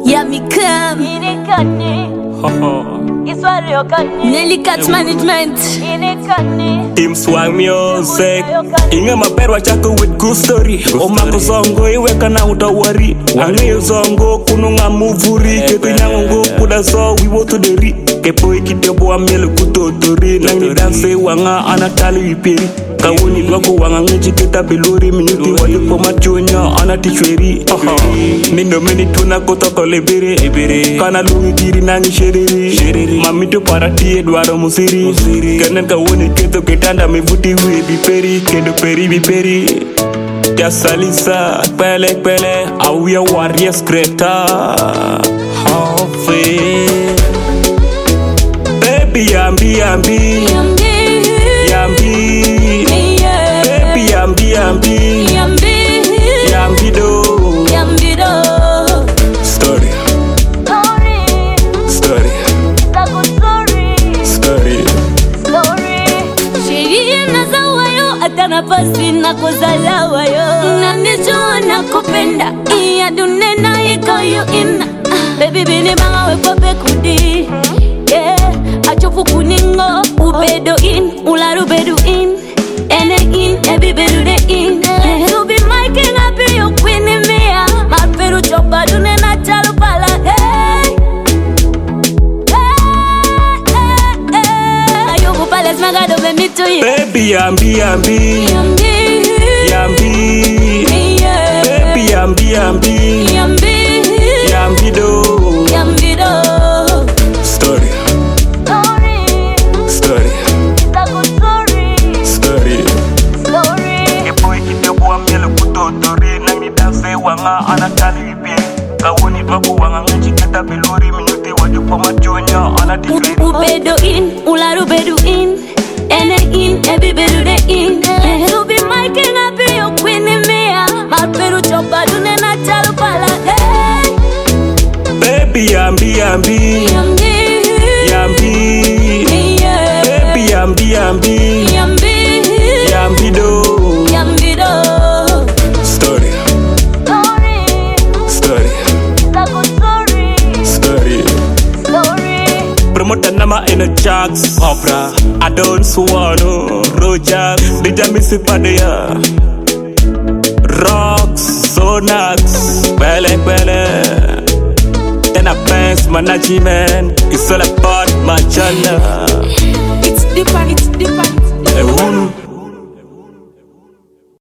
Yamikam Nelly Cat Management Team Swag Music Inga maperwa chako with good story Omako zongo iweka na utawari Angeyo zongo kununga muvuri Ketu nyangongo kuda so we go to the ri Kepo ikitebo wa miele kutotori Nangi danse wanga anatali wiperi Kawuni dwako wanga ngeji kita beluri Minuti wali po machonya anatishweri Nindo meni tuna kotoko lebere Kana lungi kiri nangi sheriri Mamito parati edwaro musiri Kenen kawuni keto ketanda mevuti hui biperi Kendo peri biperi Tia salisa pele Awia warriors greta Hafe Baby yambi Baby Yambi do Story Sheria na zawayo atana pasi na kozalawa yo Nanijua na kupenda Iya dunena iko you in Baby bini banga we pope kudi Achofu kuningo Ubedo in, ularu bedu in Ene in, ebi bedu de in To be my king, I be your queen in me Maperu chopa dunena chalu pala Ayobu pales magado be mi to you Baby yambi Baby yambi do Story Kepo ikitebo wa miele kutotori Nangi danse wanga anatali wiperi Kawuni dwako wanga ngeji kita beluri Minuti wadi po machonya anatishweri Ubedo in, ularu bedu in Ene in, ebi bedu de in To be my king, I be your queen in me Maperu chopa dunena chalu pala Baby yambi Baby yambi do Story Promoter nama in a jacks Opera I don't swallow Rojak Dija misi padaya Rocks Sonax Pele Then I pass management It's all about my channel It's different Ehun